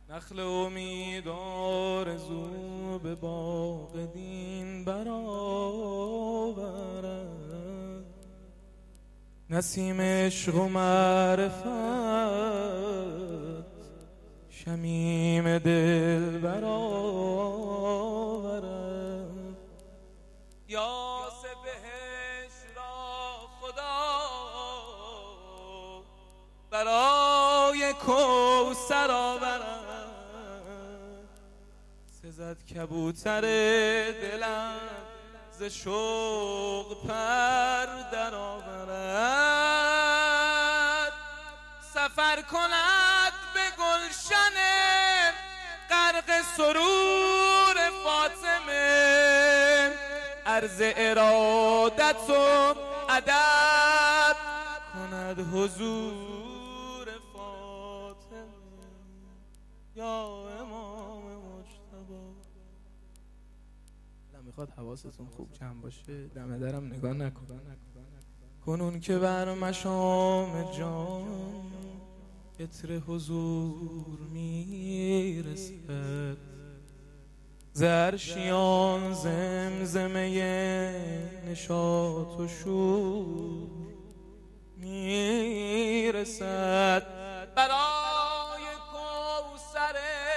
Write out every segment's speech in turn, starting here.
نخل امید آرزو به باغ دین برآورد، نسیم عشق و معرفت شمیم دل برآورد. یاس بهشت را خدا برای کوثر آورد، سزد کبوتر دلم ز شوق پر در آورد. سفر کند به گلشن غرق سرور فاطمه، عرض ارادت و ادب کند حضور فاطمه. یا امام مجتبی. میخواد حواستون خوب جمع باشه، دم درم نگاه نکن. کنون که بر مشام جان عطر حضور میرسد، ز عرشیان زمزمه نشاط و شور میرسد. برای کوثر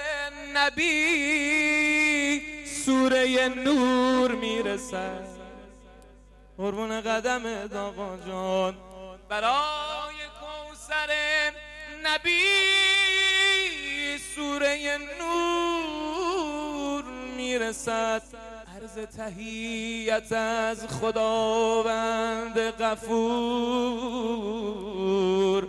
نبی سوره نور میرسد. قربون قدم آقا جان. برای کوثر نبی سوره نور میرسد. عرض تحیت از خداوند غفور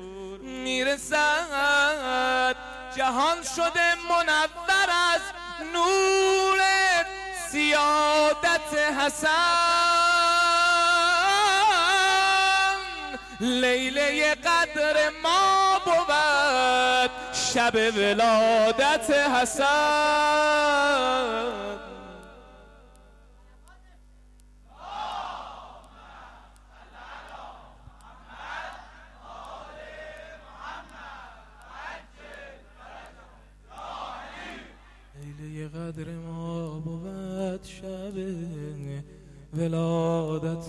میرسد. جهان شده منور از نور سیادت حسن، لیله قدر ما بود شب ولادت حسن. لیله قدر ما بود شب ولادت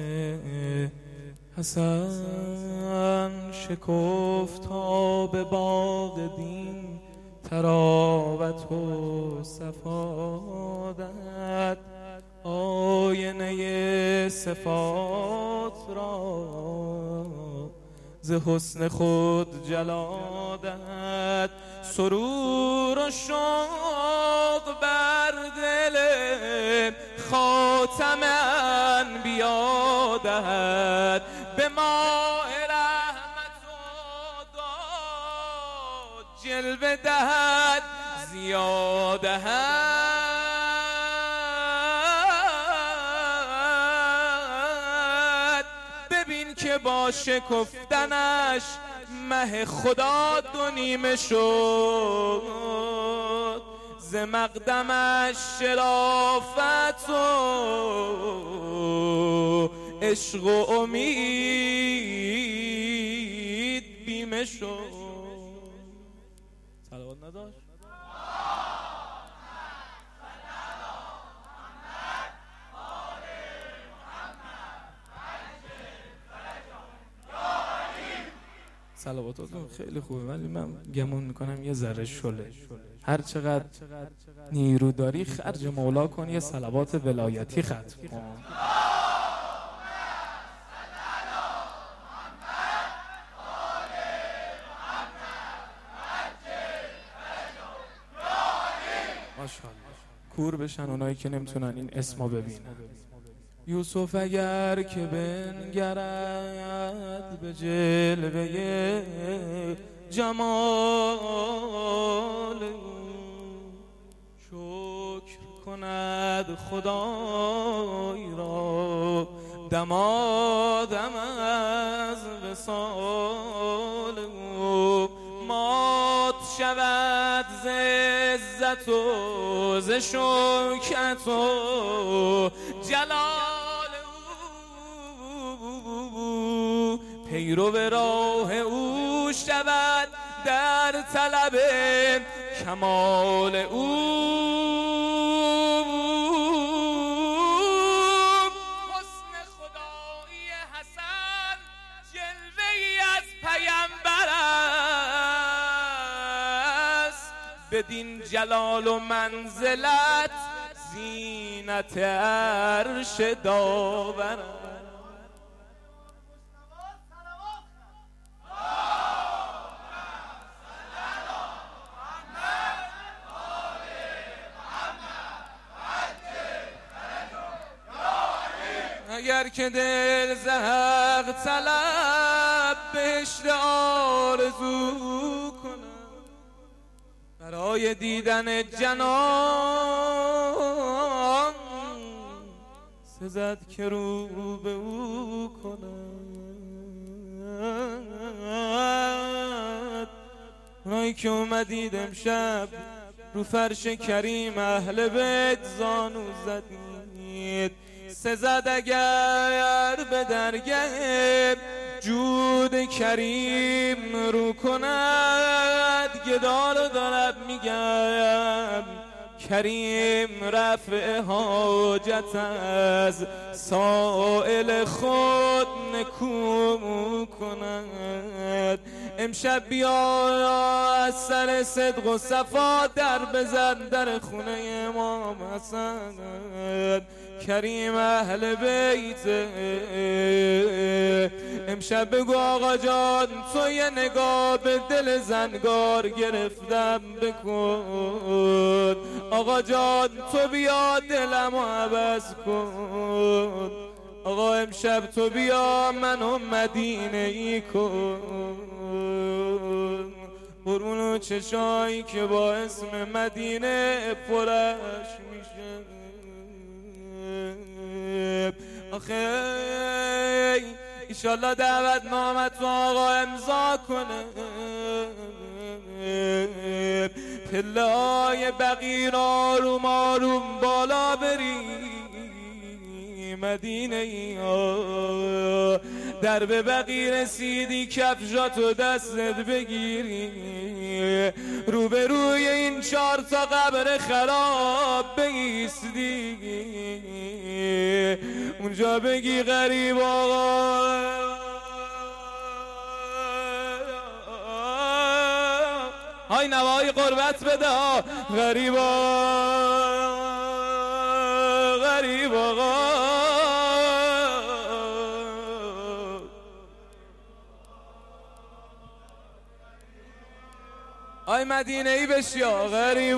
حسن، شکفت تا به باغ دین تراوت و صفادت، آینه صفات را ز حسن خود جلادت، سرور و شوق بر دل خاتم انبیا دهد، به ماء رحمت و داد جلوه دهد ضیا دهد. ببین که با شکفتنش مه خدا دو نیمه شد، ز مقدمش شرافت و عشق و امید بیمه شد. صلوات نداشت؟ صلواتاتون خیلی خوبه، ولی من گمون میکنم یه ذره شله. هر چقدر نیرو داری خرج مولا کن، یه صلوات ولایتی ختم کن. ماشاءالله. کور بشن اونایی که نمیتونن این اسمو ببینن. یوسف اگر که بنگرد به جلوه جمال، شکر کند خدای را دمادم از وصال، مات شود ز عزت و ز شوکت و جلال او، پیرو راه او شود در طلب کمال او، حسن خدایی حسن جلوه‌ای از پیامبر است، بدین جلال و منزلت زینت عرش داور. اگر که دل ز حق طلب بهشت آرزو کنم، برای دیدن جنان سزد که رو به او کند. اونایی که اومدید امشب رو فرش کریم اهل بیت زانو زدید، سزد اگر به درگه جود کریم رو کند. گدا رو دارد میگم کریم رفع حاجت از سائل خود نکو کند. امشب بیا از سر صدق و صفا در بزن در خونه امام حسن، کریم اهل بیت. امشب بگو آقا جان تو یه نگاه به دل زنگار گرفتم بکن، آقا جان تو بیا دلمو عوض کن، آقا امشب تو بیا منو مدینه ای کن. قربون و چشایی که با اسم مدینه پرش میشه. آخه ایشالله دعوت نامت رو آقا امضا کنه، پله های بقیر آروم آروم بالا بری مدینه ای ها. در به بقی رسیدی کفشاتو دستت بگیری، روبروی این 4 تا قبر خراب بایستی، اونجا بگی غریب آقا های نوای قربت بده ها، غریب آقا آی مدینه ای بشیا، غریب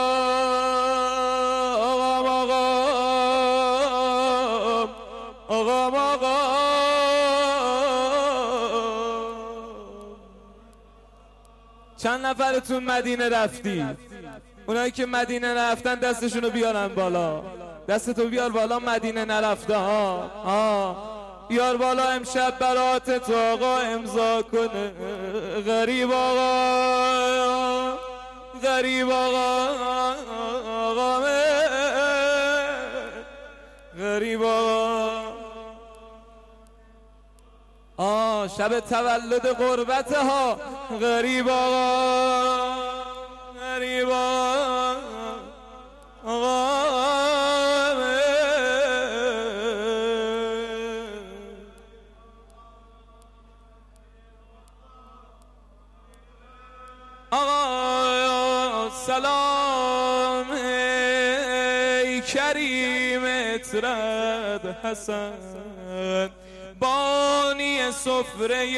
آقا چند نفرتون مدینه رفتی؟ اونایی که مدینه نرفتن دستشونو بیارن بالا، دستتو بیار بالا مدینه نرفته ها بیار بالا امشب برات تو آقا امضا کنه. غریب آقا غریب آقا غریب آقا شب تولد قربته ها. غریب آقا غریب آقا آقا سلام ای کریم اطرد حسن، بانی سفره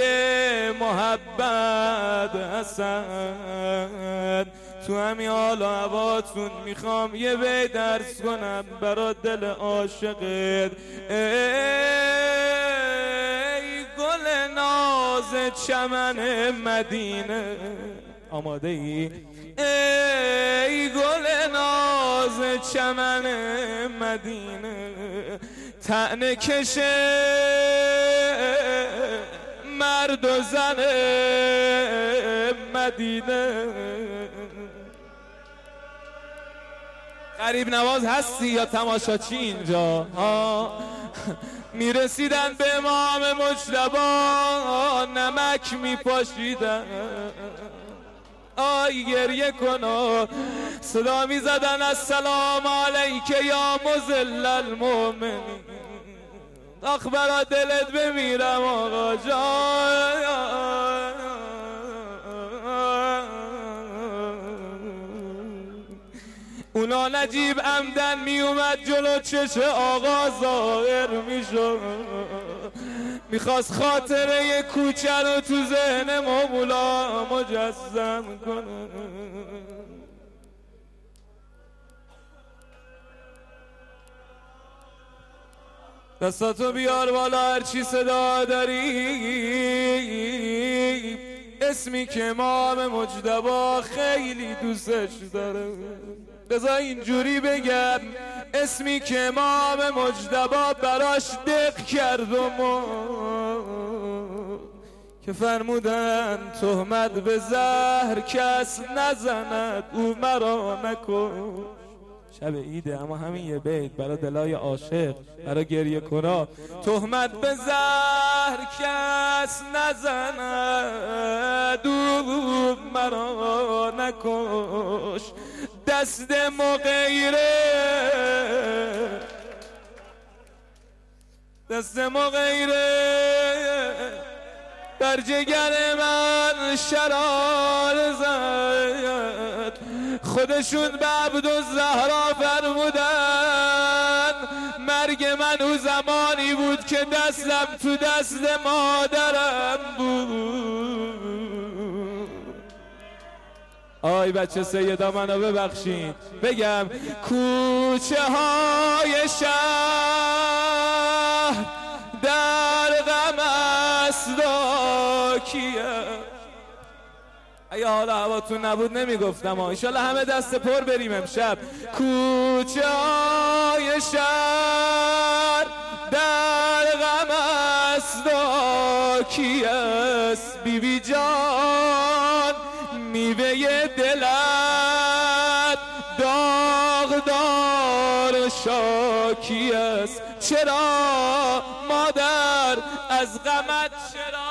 محبت حسن. تو همین حال و هواتون میخوام یه بیت درس کنم برا دل عاشقت. ای گل ناز چمن مدینه، آماده ای؟ ای گل ناز چمن مدینه، طعنه کشه مرد و زن مدینه. غریب نواز هستی یا تماشاچی اینجا؟ میرسیدن به امام مجتبی نمک میپاشیدن، آی گریه کن. صدا می زدن السلام علیک یا مذل المؤمنین. آخ برا دلت بمیرم آقا جان. اونا نجیب عمدن می اومد جلو چش آقا ظاهر می شد، میخواست خاطره کوچه رو تو ذهن مولا مجسم کنه. دستاتو بیار بالا هرچی صدا داری، اسمی که امام مجتبی خیلی دوستش داره. بذار اینجوری بگم، اسمی که امام مجتبی براش دق کرد و که فرمودن تهمت به زهر کس نزند او مرا نکن. شب عیده اما همین یه بیت برای دلای عاشق، برای گریه کنا. تهمت به زهر کس نزند او مرا نکش. دست مغیره در جگر من شرار زد. خودشون به عبدالزهرا فرمودن مرگ من او زمانی بود که دستم تو دست مادرم بود. آی بچه سیدا منو ببخشید بگم، کوچه های شهر در غم است کیه. اگه حالا هواتون نبود نمیگفتم. ایشالا همه دست پر بریم امشب. کوچه های شهر در غم است کیست. بی بی جان میوه دلت داغدار شاکی است. چرا مادر از غمت، چرا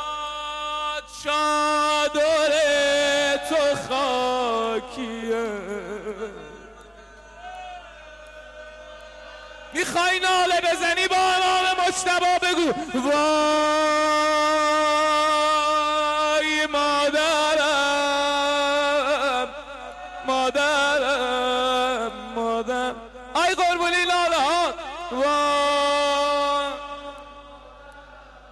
چادر تو خاکیه. میخوای ناله بزنی با امام مجتبی بگو وای